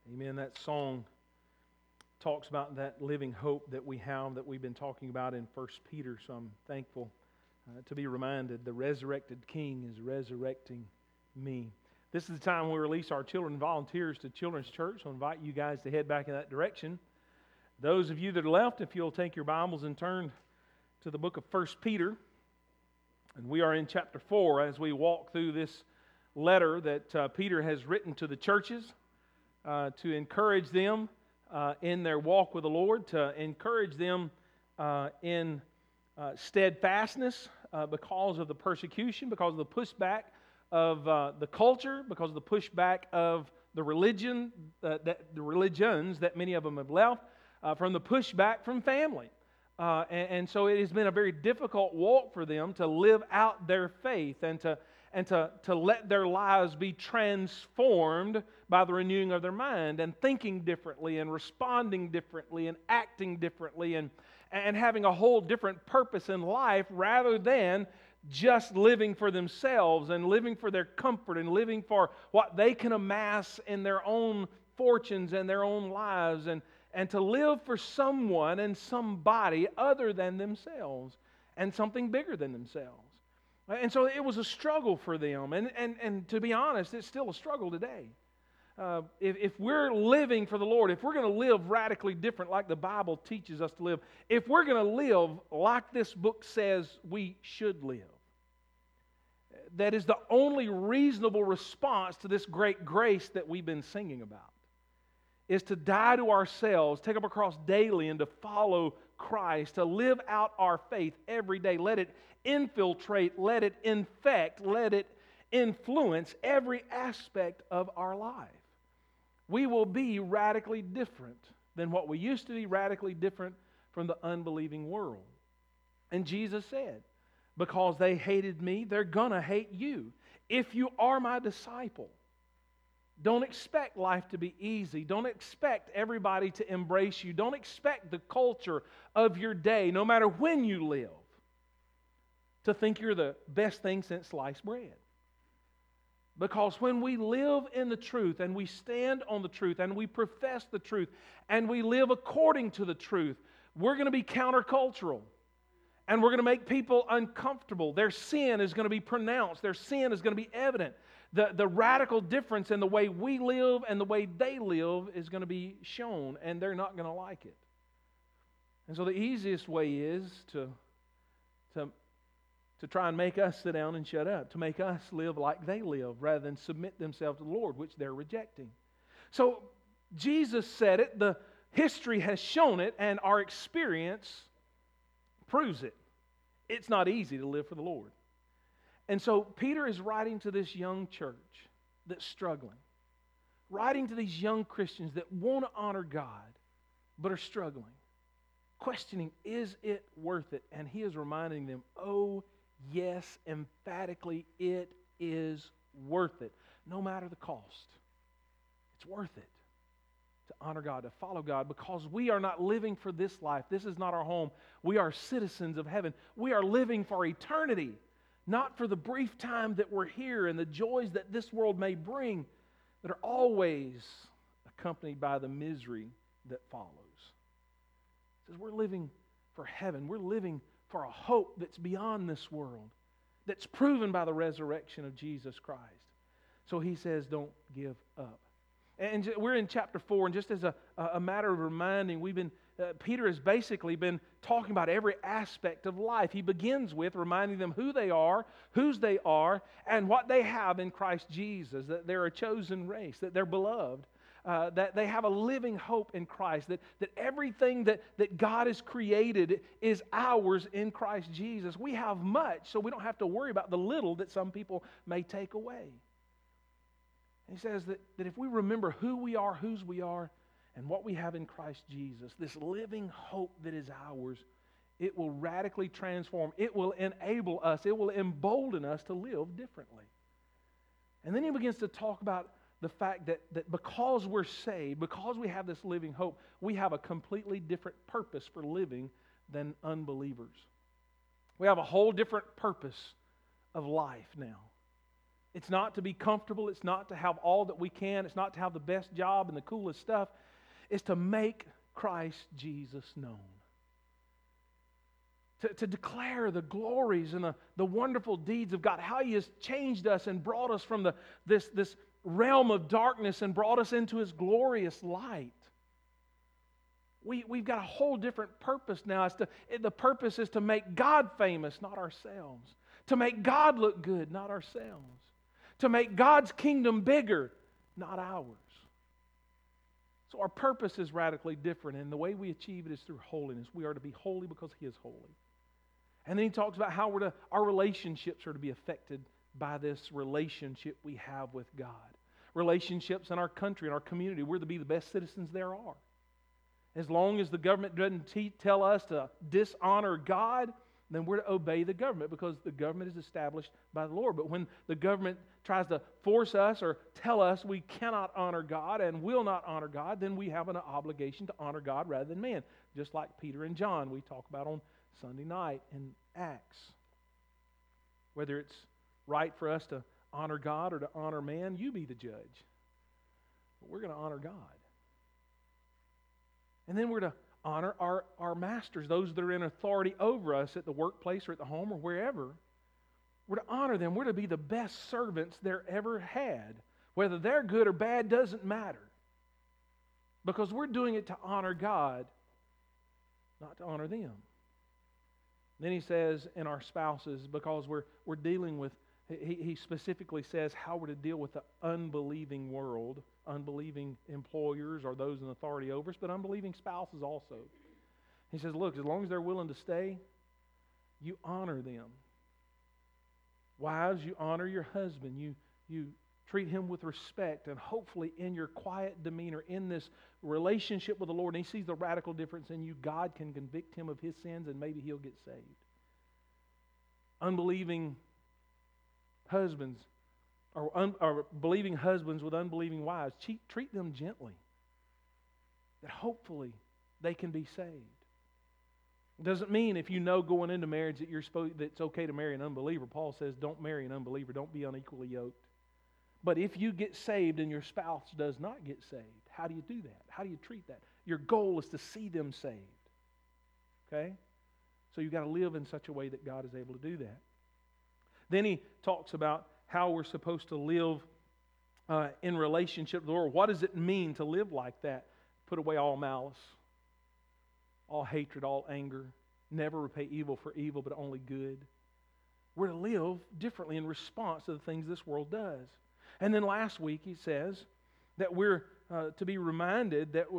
Amen. That song talks about that living hope that we have that we've been talking about in 1 Peter. So I'm thankful to be reminded the resurrected King is resurrecting me. This is the time we release our children volunteers to Children's Church. So I invite you guys to head back in that direction. Those of you that are left, if you'll take your Bibles and turn to the book of 1 Peter. And we are in chapter 4 as we walk through this letter that Peter has written to the churches to encourage them in their walk with the Lord, to encourage them in steadfastness because of the persecution, because of the pushback of the culture, because of the pushback of the religions that many of them have left, from the pushback from family. And so it has been a very difficult walk for them to live out their faith and to let their lives be transformed by the renewing of their mind and thinking differently and responding differently and acting differently and having a whole different purpose in life rather than just living for themselves and living for their comfort and living for what they can amass in their own fortunes and their own lives and to live for someone and somebody other than themselves and something bigger than themselves. And so it was a struggle for them. And to be honest, it's still a struggle today. If we're living for the Lord, if we're going to live radically different like the Bible teaches us to live, if we're going to live like this book says we should live, that is the only reasonable response to this great grace that we've been singing about, is to die to ourselves, take up our cross daily, and to follow Christ, to live out our faith every day. Let it infiltrate, let it infect, let it influence every aspect of our life. We will be radically different than what we used to be, radically different from the unbelieving world. And Jesus said, because they hated me, they're going to hate you. If you are my disciple, don't expect life to be easy. Don't expect everybody to embrace you. Don't expect the culture of your day, no matter when you live, to think you're the best thing since sliced bread. Because when we live in the truth and we stand on the truth and we profess the truth and we live according to the truth, we're going to be countercultural. And we're going to make people uncomfortable. Their sin is going to be pronounced. Their sin is going to be evident. The radical difference in the way we live and the way they live is going to be shown, and they're not going to like it. And so the easiest way is to try and make us sit down and shut up, to make us live like they live rather than submit themselves to the Lord, which they're rejecting. So Jesus said it, the history has shown it, and our experience proves it. It's not easy to live for the Lord. And so Peter is writing to this young church that's struggling, writing to these young Christians that want to honor God but are struggling, questioning, is it worth it? And he is reminding them, oh yes, emphatically, it is worth it, no matter the cost. It's worth it to honor God, to follow God, because we are not living for this life. This is not our home. We are citizens of heaven. We are living for eternity, not for the brief time that we're here and the joys that this world may bring that are always accompanied by the misery that follows. It says we're living for heaven. We're living for a hope that's beyond this world, that's proven by the resurrection of Jesus Christ. So he says, don't give up. And we're in chapter 4, and just as a matter of reminding, Peter has basically been talking about every aspect of life. He begins with reminding them who they are, whose they are, and what they have in Christ Jesus, that they're a chosen race, that they're beloved, that they have a living hope in Christ, that everything that God has created is ours in Christ Jesus. We have much, so we don't have to worry about the little that some people may take away. And he says that if we remember who we are, whose we are, and what we have in Christ Jesus, this living hope that is ours, it will radically transform. It will enable us. It will embolden us to live differently. And then he begins to talk about the fact that because we're saved, because we have this living hope, we have a completely different purpose for living than unbelievers. We have a whole different purpose of life now. It's not to be comfortable. It's not to have all that we can. It's not to have the best job and the coolest stuff. It's to make Christ Jesus known. To declare the glories and the wonderful deeds of God, how He has changed us and brought us from this realm of darkness and brought us into His glorious light. We've got a whole different purpose now. The purpose is to make God famous, not ourselves. To make God look good, not ourselves. To make God's kingdom bigger, not ours. So our purpose is radically different, and the way we achieve it is through holiness. We are to be holy because He is holy. And then he talks about how our relationships are to be affected by this relationship we have with God. Relationships in our country, in our community, we're to be the best citizens there are. As long as the government doesn't tell us to dishonor God, then we're to obey the government because the government is established by the Lord. But when the government tries to force us or tell us we cannot honor God and will not honor God, then we have an obligation to honor God rather than man. Just like Peter and John we talk about on Sunday night in Acts. Whether it's right for us to honor God or to honor man, you be the judge. But we're going to honor God. And then we're to honor our masters, those that are in authority over us at the workplace or at the home or wherever. We're to honor them. We're to be the best servants there ever had. Whether they're good or bad doesn't matter. Because we're doing it to honor God, not to honor them. Then he says in our spouses, because we're dealing with, he specifically says how we're to deal with the unbelieving world, unbelieving employers or those in authority over us, but unbelieving spouses also. He says, look, as long as they're willing to stay, you honor them. Wives, you honor your husband. You treat him with respect, and hopefully in your quiet demeanor, in this relationship with the Lord, and he sees the radical difference in you, God can convict him of his sins and maybe he'll get saved. Unbelieving husbands, or believing husbands with unbelieving wives, treat them gently, that hopefully they can be saved. It doesn't mean if you know going into marriage that that it's okay to marry an unbeliever. Paul says don't marry an unbeliever, don't be unequally yoked. But if you get saved and your spouse does not get saved, how do you do that? How do you treat that? Your goal is to see them saved. Okay? So you've got to live in such a way that God is able to do that. Then he talks about how we're supposed to live in relationship with the Lord. What does it mean to live like that? Put away all malice, all hatred, all anger. Never repay evil for evil, but only good. We're to live differently in response to the things this world does. And then last week he says that we're to be reminded that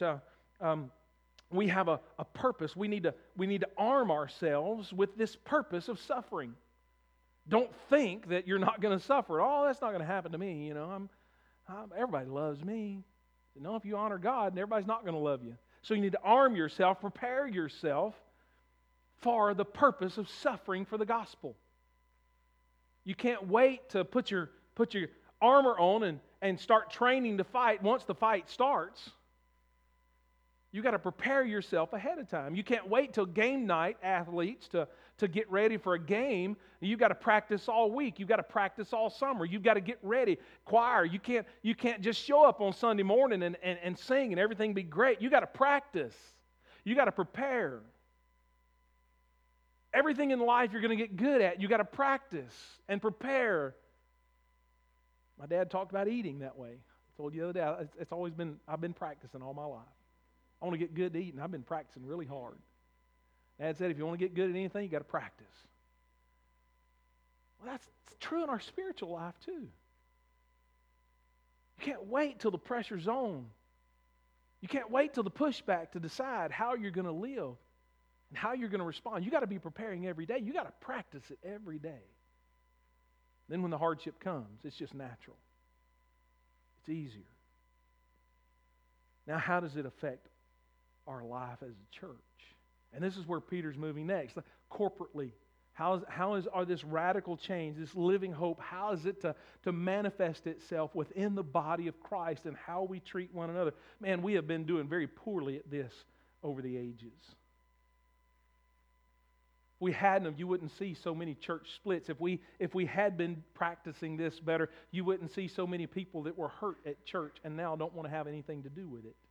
we have a purpose. We need to arm ourselves with this purpose of suffering. Don't think that you're not going to suffer. Oh, that's not going to happen to me. You know, everybody loves me. No, if you honor God, everybody's not going to love you. So you need to arm yourself, prepare yourself for the purpose of suffering for the gospel. You can't wait to put your armor on and start training to fight once the fight starts. You got to prepare yourself ahead of time. You can't wait till game night, athletes, to get ready for a game. You've got to practice all week. You've got to practice all summer. You've got to get ready. Choir, you can't just show up on Sunday morning and sing and everything be great. You got to practice. You got to prepare. Everything in life you're going to get good at, you got to practice and prepare. My dad talked about eating that way. I told you the other day, I've been practicing all my life. I want to get good at eating. I've been practicing really hard. Dad said, if you want to get good at anything, you got to practice. Well, that's true in our spiritual life too. You can't wait till the pressure's on. You can't wait till the pushback to decide how you're going to live and how you're going to respond. You got to be preparing every day. You got to practice it every day. Then when the hardship comes, it's just natural. It's easier. Now, how does it affect our life as a church? And this is where Peter's moving next. Corporately, how are this radical change, this living hope, how is it to manifest itself within the body of Christ and how we treat one another? Man, we have been doing very poorly at this over the ages. If we hadn't, you wouldn't see so many church splits. If we had been practicing this better, you wouldn't see so many people that were hurt at church and now don't want to have anything to do with it.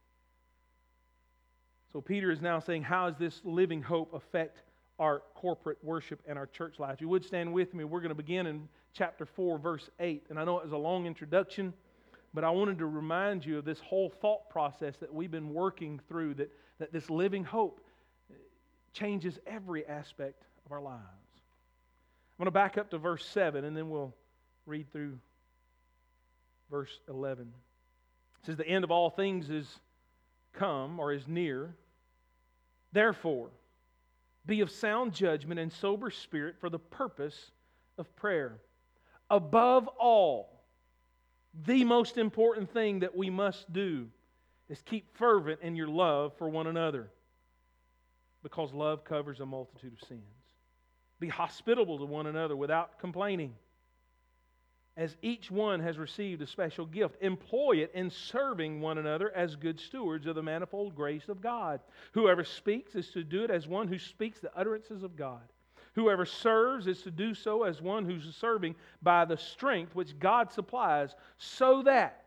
So Peter is now saying, how does this living hope affect our corporate worship and our church life? If you would stand with me, we're going to begin in chapter 4, verse 8. And I know it was a long introduction, but I wanted to remind you of this whole thought process that we've been working through, that this living hope changes every aspect of our lives. I'm going to back up to verse 7 and then we'll read through verse 11. It says, the end of all things is come or is near. Therefore, be of sound judgment and sober spirit for the purpose of prayer. Above all, the most important thing that we must do is keep fervent in your love for one another, because love covers a multitude of sins. Be hospitable to one another without complaining. As each one has received a special gift, employ it in serving one another as good stewards of the manifold grace of God. Whoever speaks is to do it as one who speaks the utterances of God. Whoever serves is to do so as one who's serving by the strength which God supplies, so that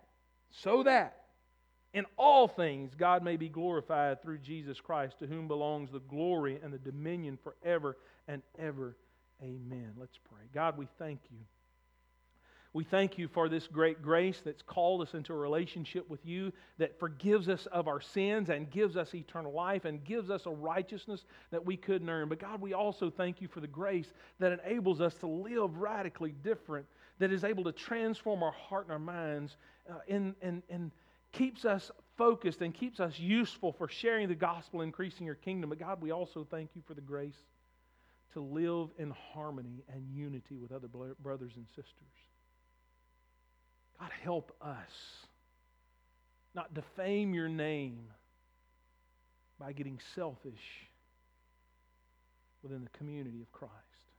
in all things God may be glorified through Jesus Christ, to whom belongs the glory and the dominion forever and ever. Amen. Let's pray. God, we thank you. We thank you for this great grace that's called us into a relationship with you, that forgives us of our sins and gives us eternal life and gives us a righteousness that we couldn't earn. But God, we also thank you for the grace that enables us to live radically different, that is able to transform our heart and our minds and keeps us focused and keeps us useful for sharing the gospel, increasing your kingdom. But God, we also thank you for the grace to live in harmony and unity with other brothers and sisters. God, help us not defame your name by getting selfish within the community of Christ.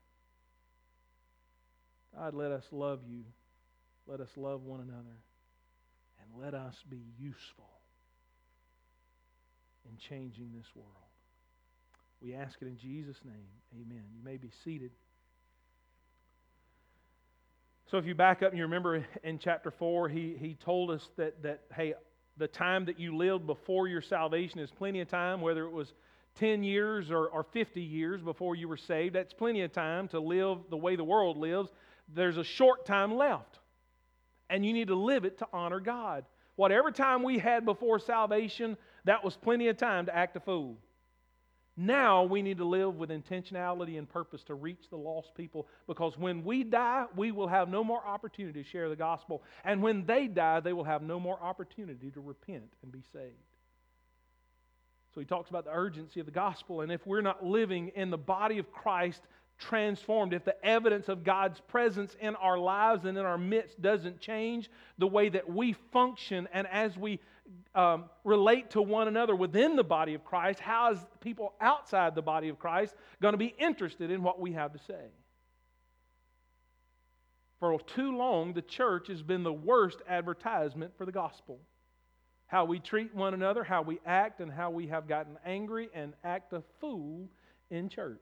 God, let us love you. Let us love one another. And let us be useful in changing this world. We ask it in Jesus' name. Amen. You may be seated. So if you back up and you remember in chapter 4, he told us that hey, the time that you lived before your salvation is plenty of time, whether it was 10 years or 50 years before you were saved. That's plenty of time to live the way the world lives. There's a short time left. And you need to live it to honor God. Whatever time we had before salvation, that was plenty of time to act a fool. Now we need to live with intentionality and purpose to reach the lost people, because when we die, we will have no more opportunity to share the gospel. And when they die, they will have no more opportunity to repent and be saved. So he talks about the urgency of the gospel, and if we're not living in the body of Christ transformed, if the evidence of God's presence in our lives and in our midst doesn't change the way that we function and as we relate to one another within the body of Christ, how is people outside the body of Christ going to be interested in what we have to say? For too long, the church has been the worst advertisement for the gospel. How we treat one another, how we act, and how we have gotten angry and act a fool in church.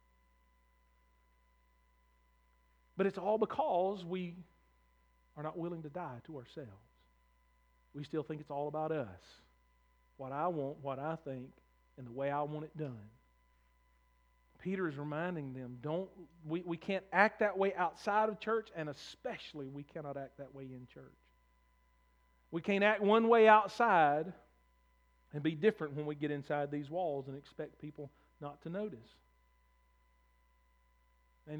But it's all because we are not willing to die to ourselves. We still think it's all about us. What I want, what I think, and the way I want it done. Peter is reminding them, we can't act that way outside of church, and especially we cannot act that way in church. We can't act one way outside and be different when we get inside these walls and expect people not to notice. And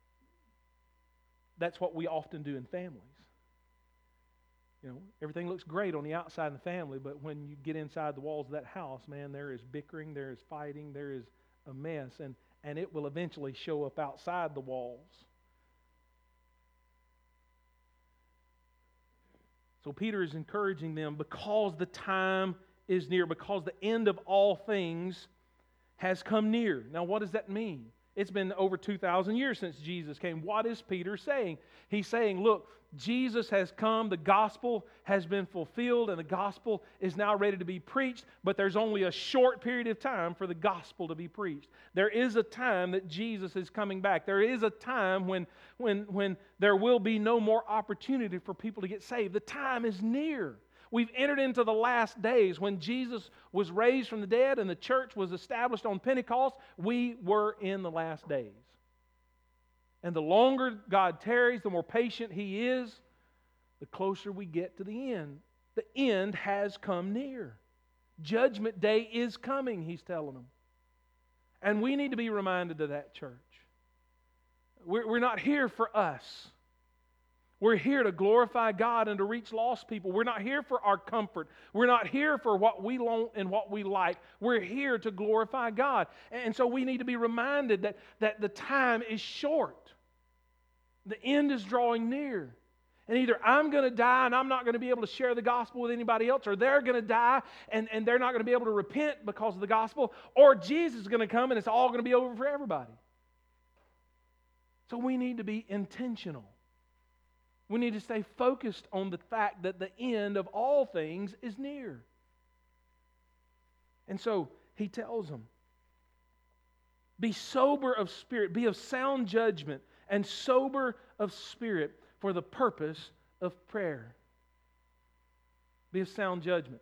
that's what we often do in families. You know, everything looks great on the outside of the family, but when you get inside the walls of that house, man, there is bickering, there is fighting, there is a mess, and it will eventually show up outside the walls. So Peter is encouraging them, because the time is near, because the end of all things has come near. Now, what does that mean? It's been over 2,000 years since Jesus came. What is Peter saying? He's saying, look, Jesus has come, the gospel has been fulfilled, and the gospel is now ready to be preached, but there's only a short period of time for the gospel to be preached. There is a time that Jesus is coming back. There is a time when there will be no more opportunity for people to get saved. The time is near. We've entered into the last days. When Jesus was raised from the dead and the church was established on Pentecost, we were in the last days. And the longer God tarries, the more patient He is, the closer we get to the end. The end has come near. Judgment Day is coming, He's telling them. And we need to be reminded of that, church. We're not here for us. We're here to glorify God and to reach lost people. We're not here for our comfort. We're not here for what we want and what we like. We're here to glorify God. And so we need to be reminded that the time is short. The end is drawing near. And either I'm going to die and I'm not going to be able to share the gospel with anybody else, or they're going to die and they're not going to be able to repent because of the gospel, or Jesus is going to come and it's all going to be over for everybody. So we need to be intentional. We need to stay focused on the fact that the end of all things is near. And so he tells them, be sober of spirit, be of sound judgment, and sober of spirit for the purpose of prayer. Be of sound judgment.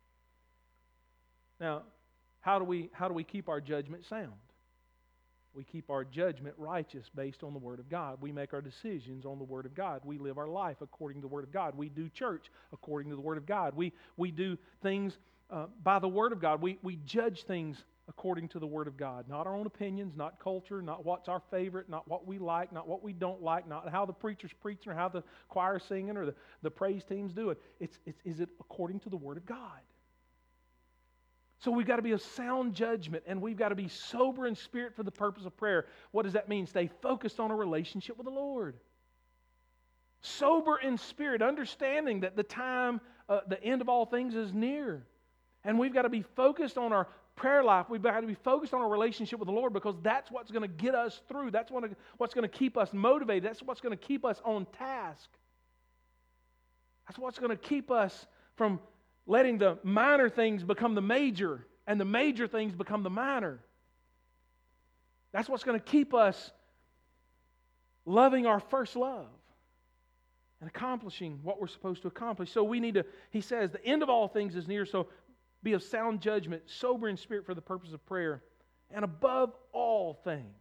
Now, how do we keep our judgment sound? We keep our judgment righteous based on the Word of God. We make our decisions on the Word of God. We live our life according to the Word of God. We do church according to the Word of God. We do things by the Word of God. We judge things according to the Word of God. Not our own opinions, not culture, not what's our favorite, not what we like, not what we don't like, not how the preacher's preaching or how the choir's singing or the praise team's doing. Is it according to the Word of God? So we've got to be of sound judgment, and we've got to be sober in spirit for the purpose of prayer. What does that mean? Stay focused on a relationship with the Lord. Sober in spirit, understanding that the time, the end of all things is near. And we've got to be focused on our prayer life. We've got to be focused on our relationship with the Lord, because that's what's going to get us through. That's what's going to keep us motivated. That's what's going to keep us on task. That's what's going to keep us from letting the minor things become the major and the major things become the minor. That's what's going to keep us loving our first love and accomplishing what we're supposed to accomplish. So we need to, he says, the end of all things is near, so be of sound judgment, sober in spirit for the purpose of prayer, and above all things,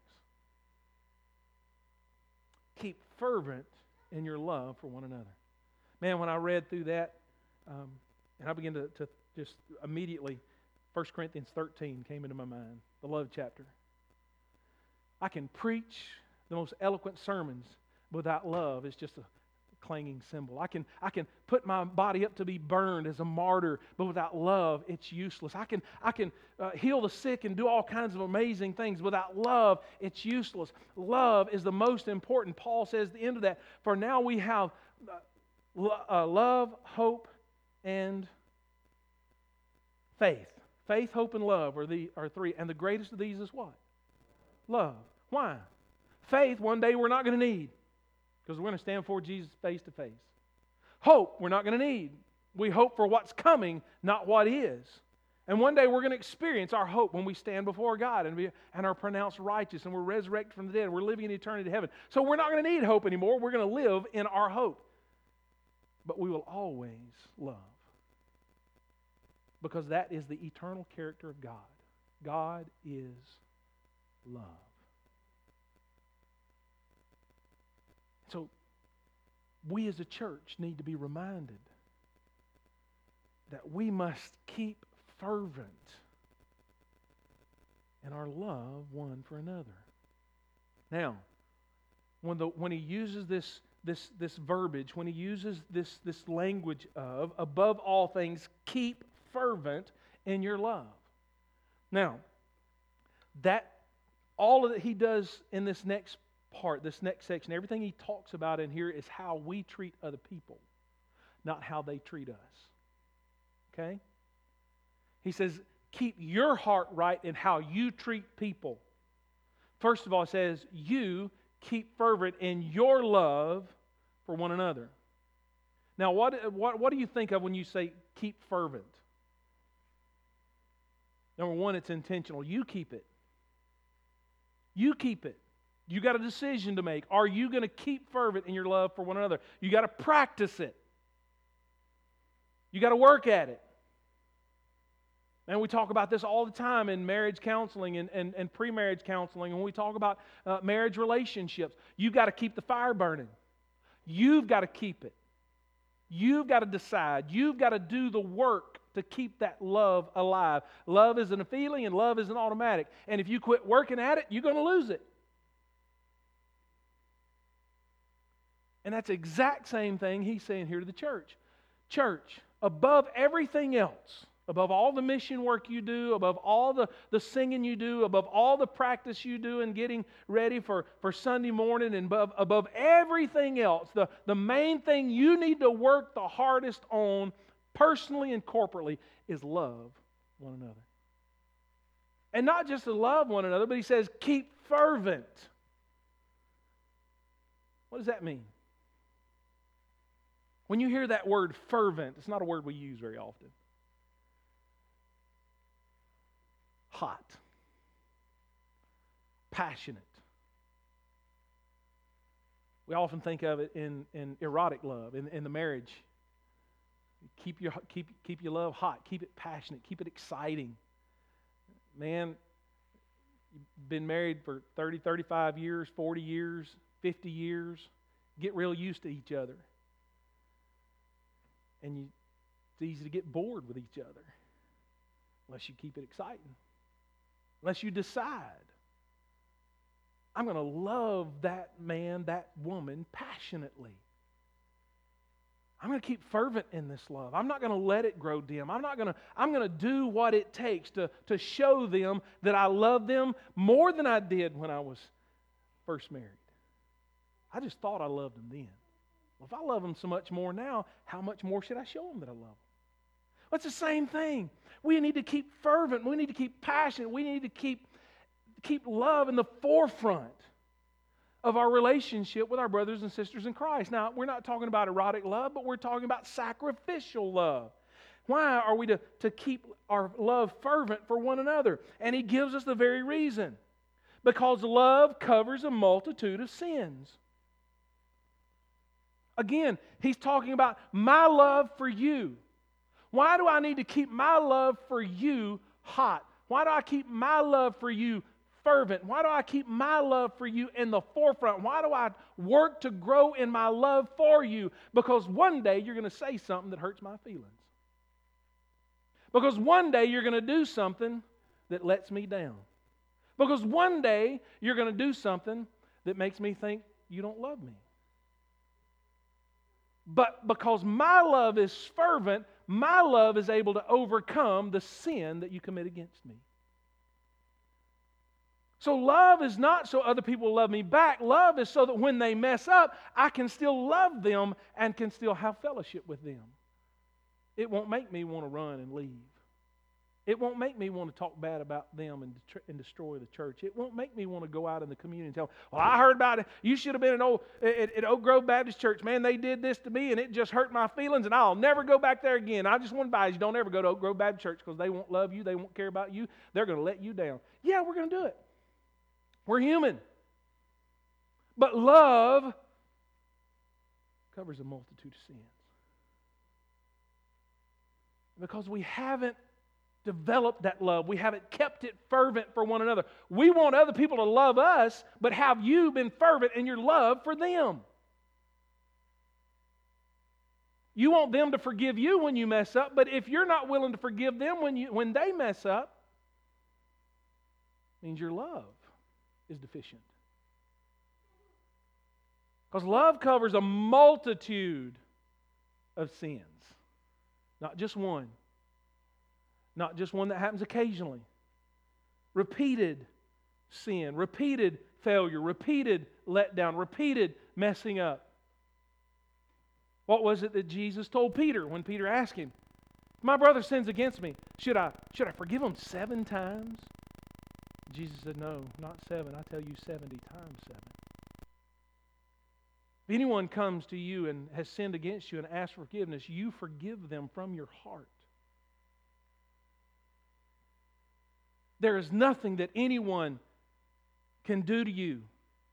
keep fervent in your love for one another. Man, when I read through that, and I began to just immediately, 1 Corinthians 13 came into my mind, the love chapter. I can preach the most eloquent sermons, but without love, it's just a clanging cymbal. I can put my body up to be burned as a martyr, but without love, it's useless. I can heal the sick and do all kinds of amazing things. Without love, it's useless. Love is the most important. Paul says at the end of that, for now we have love, hope, and faith. Faith, hope, and love are three. And the greatest of these is what? Love. Why? Faith, one day we're not going to need, because we're going to stand before Jesus face to face. Hope, we're not going to need. We hope for what's coming, not what is. And one day we're going to experience our hope when we stand before God and are pronounced righteous and we're resurrected from the dead. We're living in eternity in heaven. So we're not going to need hope anymore. We're going to live in our hope. But we will always love, because that is the eternal character of God. God is love. So we as a church need to be reminded that we must keep fervent in our love one for another. Now, when he uses this verbiage, when he uses this language of, above all things, keep fervent in your love. Now, that all that he does in this next part, this next section, everything he talks about in here is how we treat other people, not how they treat us. Okay? He says, keep your heart right in how you treat people. First of all, it says, you keep fervent in your love for one another. Now, what do you think of when you say keep fervent? Number one, it's intentional. You keep it. You keep it. You got a decision to make. Are you going to keep fervent in your love for one another? You got to practice it. You got to work at it. And we talk about this all the time in marriage counseling and pre-marriage counseling. When we talk about marriage relationships, you've got to keep the fire burning. You've got to keep it. You've got to decide. You've got to do the work to keep that love alive. Love isn't a feeling and love isn't automatic. And if you quit working at it, you're going to lose it. And that's the exact same thing he's saying here to the church. Church, above everything else, above all the mission work you do, above all the singing you do, above all the practice you do and getting ready for Sunday morning, and above everything else, the main thing you need to work the hardest on, personally and corporately, is love one another. And not just to love one another, but he says, keep fervent. What does that mean? When you hear that word fervent, it's not a word we use very often. Hot. Passionate. We often think of it in erotic love, in the marriage. Keep your love hot. Keep it passionate. Keep it exciting. Man, you've been married for 30, 35 years, 40 years, 50 years. Get real used to each other. And it's easy to get bored with each other unless you keep it exciting. Unless you decide, I'm going to love that man, that woman passionately. I'm going to keep fervent in this love. I'm not going to let it grow dim. I'm going to do what it takes to show them that I love them more than I did when I was first married. I just thought I loved them then. Well, if I love them so much more now, how much more should I show them that I love them? Well, it's the same thing. We need to keep fervent. We need to keep passionate. We need to keep love in the forefront of our relationship with our brothers and sisters in Christ. Now, we're not talking about erotic love, but we're talking about sacrificial love. Why are we to keep our love fervent for one another? And he gives us the very reason. Because love covers a multitude of sins. Again, he's talking about my love for you. Why do I need to keep my love for you hot? Why do I keep my love for you fervent? Why do I keep my love for you in the forefront? Why do I work to grow in my love for you? Because one day you're going to say something that hurts my feelings. Because one day you're going to do something that lets me down. Because one day you're going to do something that makes me think you don't love me. But because my love is fervent, my love is able to overcome the sin that you commit against me. So love is not so other people love me back. Love is so that when they mess up, I can still love them and can still have fellowship with them. It won't make me want to run and leave. It won't make me want to talk bad about them and destroy the church. It won't make me want to go out in the community and tell, well, I heard about it. You should have been at Oak Grove Baptist Church. Man, they did this to me, and it just hurt my feelings, and I'll never go back there again. I just want to advise you, don't ever go to Oak Grove Baptist Church because they won't love you. They won't care about you. They're going to let you down. Yeah, we're going to do it. We're human. But love covers a multitude of sins. Because we haven't developed that love. We haven't kept it fervent for one another. We want other people to love us, but have you been fervent in your love for them? You want them to forgive you when you mess up, but if you're not willing to forgive them when they mess up, it means your love is deficient. Because love covers a multitude of sins. Not just one. Not just one that happens occasionally. Repeated sin, repeated failure, repeated letdown, repeated messing up. What was it that Jesus told Peter when Peter asked him, my brother sins against me. Should I forgive him 7 times? Jesus said, no, not 7. I tell you 70 times 7. If anyone comes to you and has sinned against you and asks for forgiveness, you forgive them from your heart. There is nothing that anyone can do to you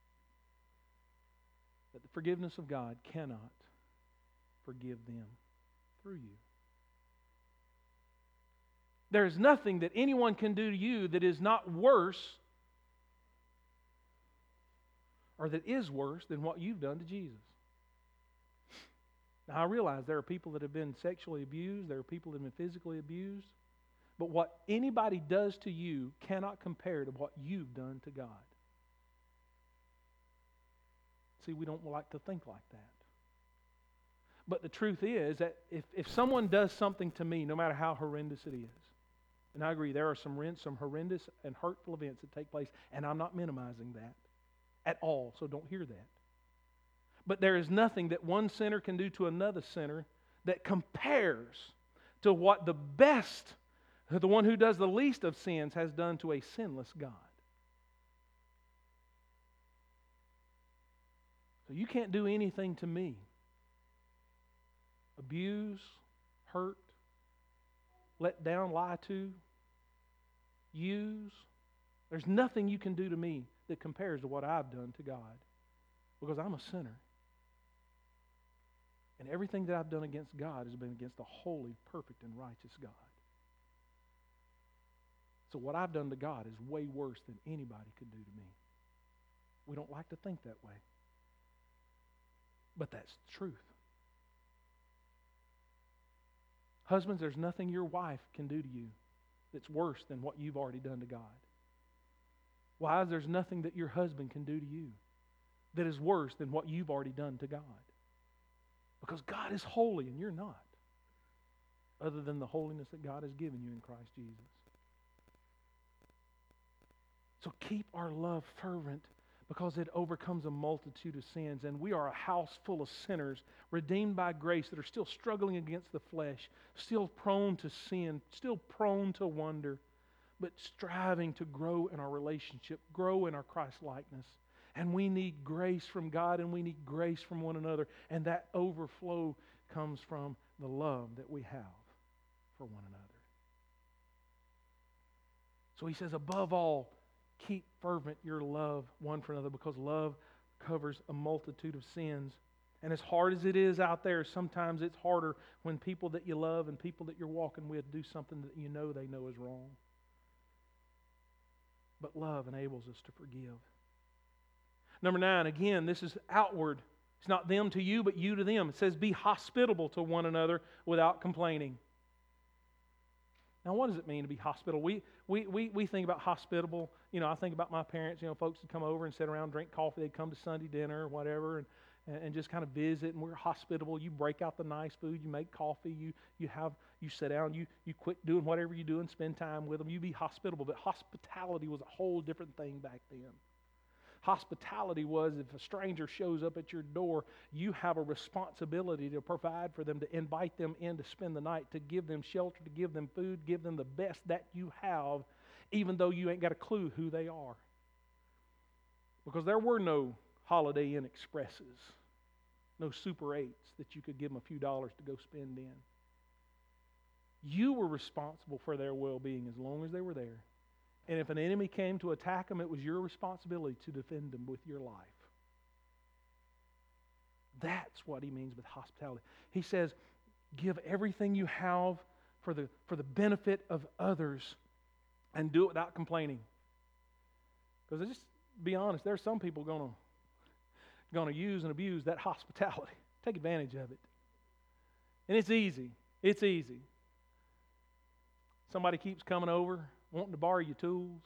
that the forgiveness of God cannot forgive them through you. There is nothing that anyone can do to you that is not worse or that is worse than what you've done to Jesus. Now, I realize there are people that have been sexually abused, there are people that have been physically abused, but what anybody does to you cannot compare to what you've done to God. See, we don't like to think like that. But the truth is that if someone does something to me, no matter how horrendous it is, and I agree, there are some horrendous and hurtful events that take place, and I'm not minimizing that at all, so don't hear that. But there is nothing that one sinner can do to another sinner that compares to what the best, the one who does the least of sins, has done to a sinless God. So you can't do anything to me. Abuse, hurt, let down, lie to, use. There's nothing you can do to me that compares to what I've done to God, because I'm a sinner. And everything that I've done against God has been against the holy, perfect, and righteous God. So what I've done to God is way worse than anybody could do to me. We don't like to think that way. But that's the truth. Husbands, there's nothing your wife can do to you that's worse than what you've already done to God. Wives, there's nothing that your husband can do to you that is worse than what you've already done to God. Because God is holy and you're not, other than the holiness that God has given you in Christ Jesus. So keep our love fervent, because it overcomes a multitude of sins. And we are a house full of sinners, redeemed by grace, that are still struggling against the flesh, still prone to sin, still prone to wonder, but striving to grow in our relationship, grow in our Christ-likeness. And we need grace from God, and we need grace from one another. And that overflow comes from the love that we have for one another. So he says, above all, keep fervent your love one for another, because love covers a multitude of sins. And as hard as it is out there, sometimes it's harder when people that you love and people that you're walking with do something that you know they know is wrong. But love enables us to forgive. Number 9, again, this is outward. It's not them to you, but you to them. It says, be hospitable to one another without complaining. Now, what does it mean to be hospitable? We think about hospitable. You know, I think about my parents. You know, folks would come over and sit around, drink coffee. They'd come to Sunday dinner or whatever, and just kind of visit. And we're hospitable. You break out the nice food. You make coffee. You sit down. You quit doing whatever you do and spend time with them. You be hospitable. But hospitality was a whole different thing back then. Hospitality was, if a stranger shows up at your door, you have a responsibility to provide for them, to invite them in to spend the night, to give them shelter, to give them food, give them the best that you have, even though you ain't got a clue who they are. Because there were no Holiday Inn Expresses, no Super 8s that you could give them a few dollars to go spend in. You were responsible for their well-being as long as they were there. And if an enemy came to attack them, it was your responsibility to defend them with your life. That's what he means with hospitality. He says, give everything you have for the benefit of others, and do it without complaining. Because just be honest, there's some people going to use and abuse that hospitality. Take advantage of it. And it's easy. It's easy. Somebody keeps coming over, wanting to borrow your tools.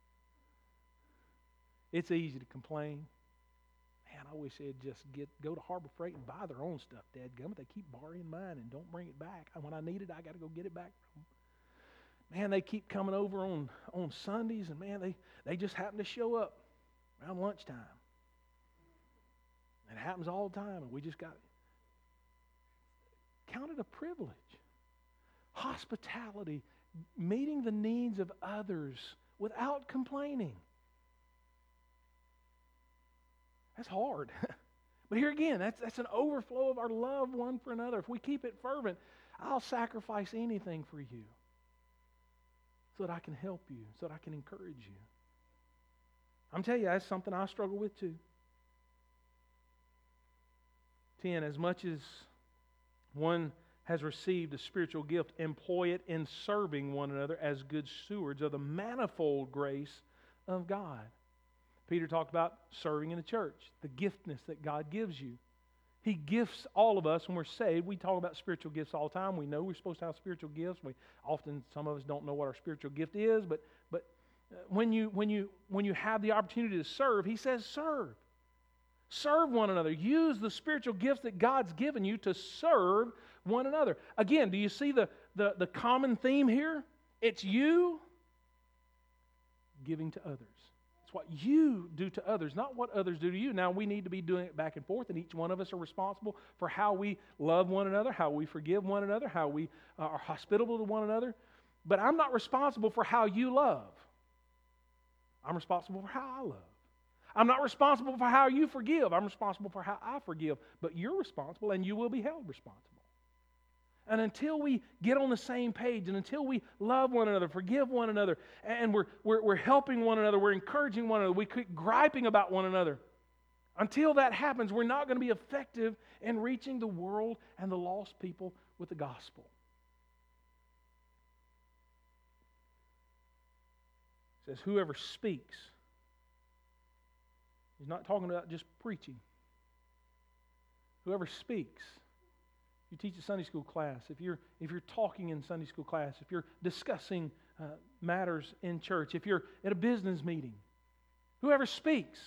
It's easy to complain. Man, I wish they'd just go to Harbor Freight and buy their own stuff, dadgummit. They keep borrowing mine and don't bring it back. And when I need it, I got to go get it back from them. Man, they keep coming over on Sundays, and man, they just happen to show up around lunchtime. It happens all the time, and we just got it. Count it a privilege. Hospitality, meeting the needs of others without complaining. That's hard. But here again, that's an overflow of our love one for another. If we keep it fervent, I'll sacrifice anything for you so that I can help you, so that I can encourage you. I'm telling you, that's something I struggle with too. 10, as much as one has received a spiritual gift, employ it in serving one another as good stewards of the manifold grace of God. Peter talked about serving in the church, the giftness that God gives you. He gifts all of us when we're saved. We talk about spiritual gifts all the time. We know we're supposed to have spiritual gifts. Some of us don't know what our spiritual gift is, but when you have the opportunity to serve, he says serve. Serve one another. Use the spiritual gifts that God's given you to serve one another. Again, do you see the common theme here? It's you giving to others. It's what you do to others, not what others do to you. Now, we need to be doing it back and forth, and each one of us are responsible for how we love one another, how we forgive one another, how we are hospitable to one another. But I'm not responsible for how you love. I'm responsible for how I love. I'm not responsible for how you forgive. I'm responsible for how I forgive. But you're responsible, and you will be held responsible. And until we get on the same page, and until we love one another, forgive one another, and we're helping one another, we're encouraging one another, we quit griping about one another, until that happens, we're not going to be effective in reaching the world and the lost people with the gospel. It says, whoever speaks. He's not talking about just preaching. Whoever speaks. You teach a Sunday school class, if you're talking in Sunday school class, if you're discussing matters in church, if you're at a business meeting, whoever speaks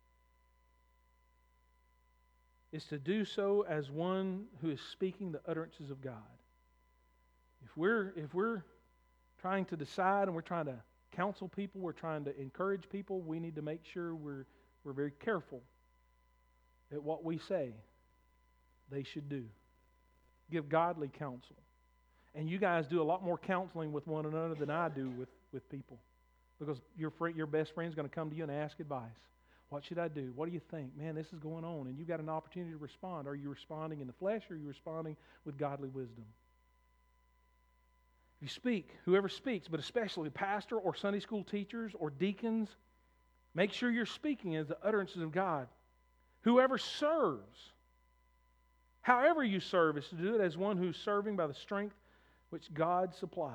is to do so as one who is speaking the utterances of God. If we're trying to decide and we're trying to counsel people, we're trying to encourage people, we need to make sure we're very careful at what we say they should do. Give godly counsel. And you guys do a lot more counseling with one another than I do with people. Because your best friend's going to come to you and ask advice. What should I do? What do you think? Man, this is going on. And you've got an opportunity to respond. Are you responding in the flesh, or are you responding with godly wisdom? If you speak, whoever speaks, but especially pastor or Sunday school teachers or deacons, make sure you're speaking as the utterances of God. Whoever serves, however you serve, is to do it as one who's serving by the strength which God supplies.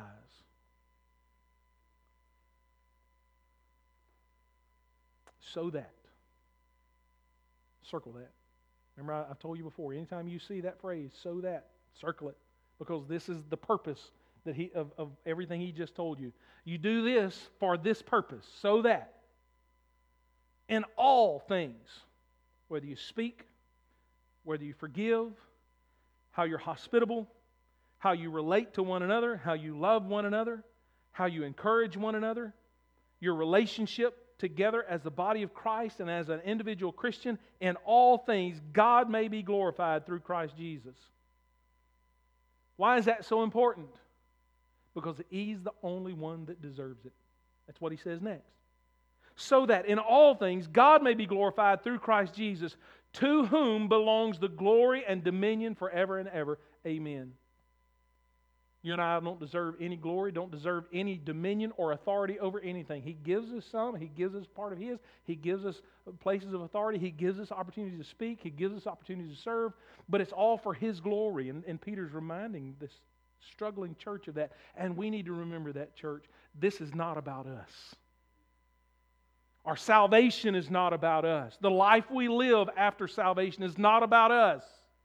So that. Circle that. Remember, I've told you before, anytime you see that phrase, so that, circle it. Because this is the purpose that of everything he just told you. You do this for this purpose, so that in all things, whether you speak, whether you forgive, how you're hospitable, how you relate to one another, how you love one another, how you encourage one another, your relationship together as the body of Christ and as an individual Christian, in all things, God may be glorified through Christ Jesus. Why is that so important? Because He's the only one that deserves it. That's what He says next. So that in all things, God may be glorified through Christ Jesus, to whom belongs the glory and dominion forever and ever. Amen. You and I don't deserve any glory, don't deserve any dominion or authority over anything. He gives us some. He gives us part of His. He gives us places of authority. He gives us opportunities to speak. He gives us opportunities to serve. But it's all for His glory. And Peter's reminding this struggling church of that. And we need to remember that, church. This is not about us. Our salvation is not about us. The life we live after salvation is not about us.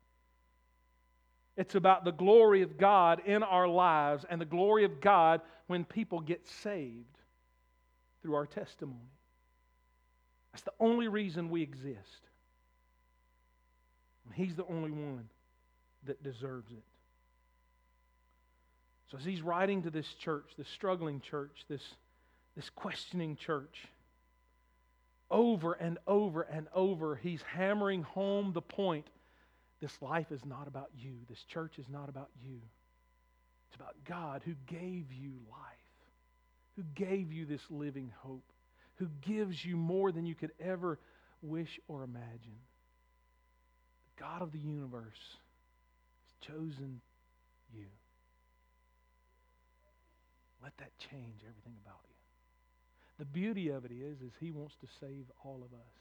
It's about the glory of God in our lives and the glory of God when people get saved through our testimony. That's the only reason we exist. And He's the only one that deserves it. So as he's writing to this church, this struggling church, this questioning church, over and over and over, he's hammering home the point. This life is not about you. This church is not about you. It's about God who gave you life. who gave you this living hope, who gives you more than you could ever wish or imagine. The God of the universe has chosen you. Let that change everything about you. The beauty of it is He wants to save all of us.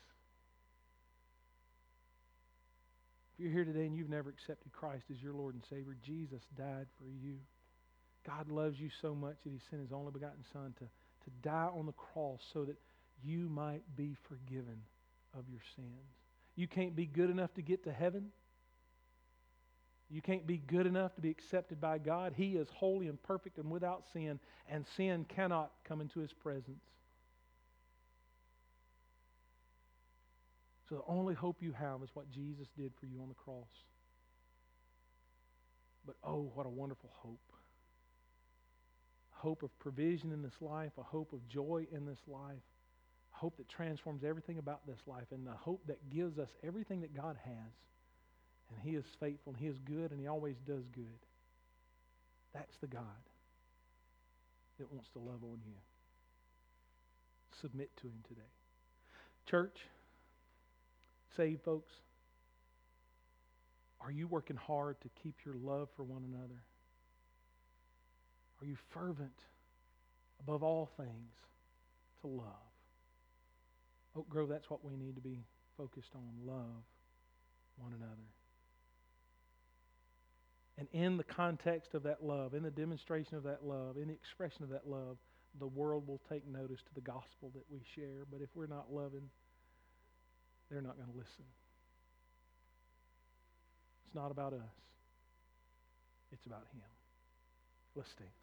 If you're here today and you've never accepted Christ as your Lord and Savior, Jesus died for you. God loves you so much that He sent His only begotten Son to die on the cross so that you might be forgiven of your sins. You can't be good enough to get to heaven. You can't be good enough to be accepted by God. He is holy and perfect and without sin, and sin cannot come into His presence. So the only hope you have is what Jesus did for you on the cross. But oh, what a wonderful hope. A hope of provision in this life, a hope of joy in this life, a hope that transforms everything about this life, and the hope that gives us everything that God has. And He is faithful, and He is good, and He always does good. That's the God that wants to love on you. Submit to Him today. Church, saved folks, are you working hard to keep your love for one another? Are you fervent above all things to love? Oak Grove, that's what we need to be focused on. Love one another. And in the context of that love, in the demonstration of that love, in the expression of that love, the world will take notice to the gospel that we share. But if we're not loving, they're not going to listen. It's not about us. It's about Him. Let's stand.